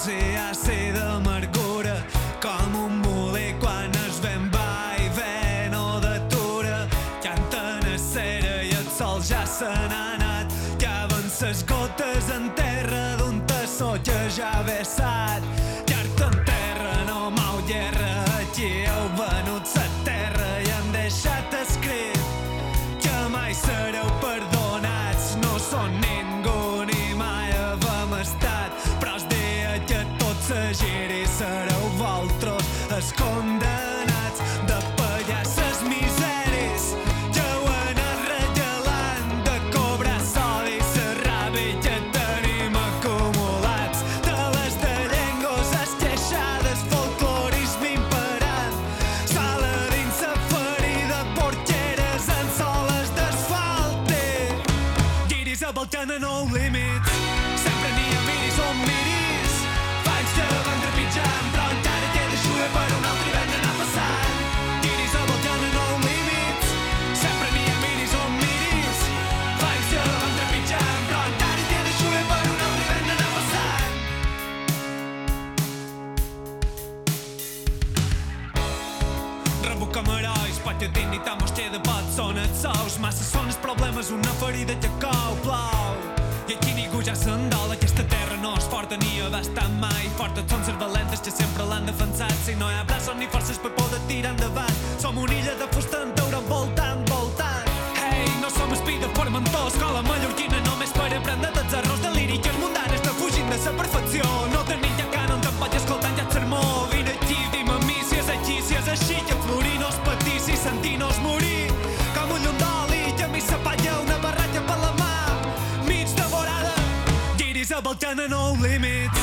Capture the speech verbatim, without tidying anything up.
dolç i àcid d'amargura, com un molí quan es ven va i ve no d'atura. Canten a cera i el sol ja se n'ha anat, caven ses gotes en terra d'un tassó que ja ha vessat. Llart en terra, no mau guerra, aquí heu venut sa terra i han deixat escrit que mai sereu perdonats. No són ningú ni mai haver estat, però el dia que tot se giri sereu vosaltres els condemnats. De pallasses miseris que heu anat regalant, de cobrar sol i sa ràbia que tenim acumulats, de les de llengües esqueixades, folclorisme imperant, sala dins sa ferida, porqueres en soles d'asfalt. Guiris a Balcana no límits, sempre n'hi ha miris on miris. Fa anys que van trepitjant, però encara queda xuga per un altre hivern anar passant. Guiris a Balcana no límits, sempre n'hi ha miris on miris. Fa anys que van trepitjant, però encara queda xuga per un altre hivern anar passant. Rebut com herois, perquè dignitat mos queda pot, són els sous. Massa són els problemes, una ferida que cau, plou. I aquí ningú ja se'n dol, aquesta terra no és forta ni ha estat mai. Fortes són les valentes que sempre l'han defensat. Si no hi ha braços ni forces per poder tirar endavant, som una illa de fusta en teure voltant, voltant. Hey, no som espí de formentors, escola mallorquina només per aprendre dels errors de líriques mundanes, de fugint de sa perfecció. No tenim ja cànon, tampoc escoltant ja el sermó. Vine aquí, dim a mi si és aquí, si és així, que florir no és patir, si sentir no és morir. Com un llum d'oli, que a mi s'apanya una barratja per la mà, mig devorada. Guiris a Balcana no límits,